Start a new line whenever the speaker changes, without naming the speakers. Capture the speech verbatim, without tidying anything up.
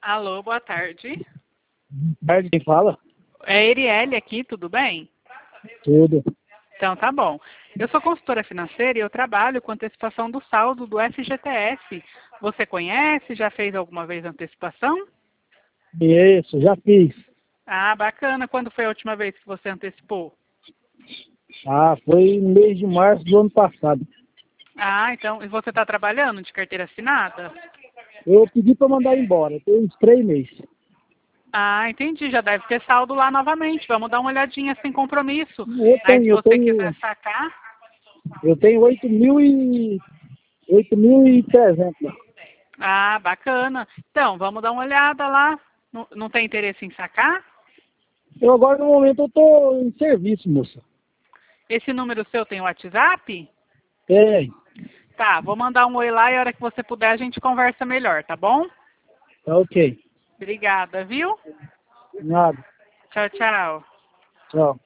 Alô, boa tarde.
Tarde, quem fala?
É Erielle aqui, tudo bem?
Tudo.
Então tá bom. Eu sou consultora financeira e eu trabalho com antecipação do saldo do F G T S. Você conhece? Já fez alguma vez antecipação?
Isso, já fiz.
Ah, bacana. Quando foi a última vez que você antecipou?
Ah, foi no mês de março do ano passado.
Ah, então, e você está trabalhando de carteira assinada?
Eu pedi para mandar embora, tem uns três meses.
Ah, entendi. Já deve ter saldo lá novamente. Vamos dar uma olhadinha sem compromisso.
Eu
Aí, se
tenho, eu
você quiser
tenho,
sacar,
eu tenho oito mil e oito mil e trezentos.
ah, bacana. Então, vamos dar uma olhada lá. Não, não tem interesse em sacar?
Eu agora no momento eu tô em serviço, moça.
Esse número seu tem WhatsApp?
Tem,
Tá, vou mandar um oi lá e a hora que você puder a gente conversa melhor, tá bom?
tá ok.
Obrigada, viu?
Nada.
Tchau, tchau.
Tchau.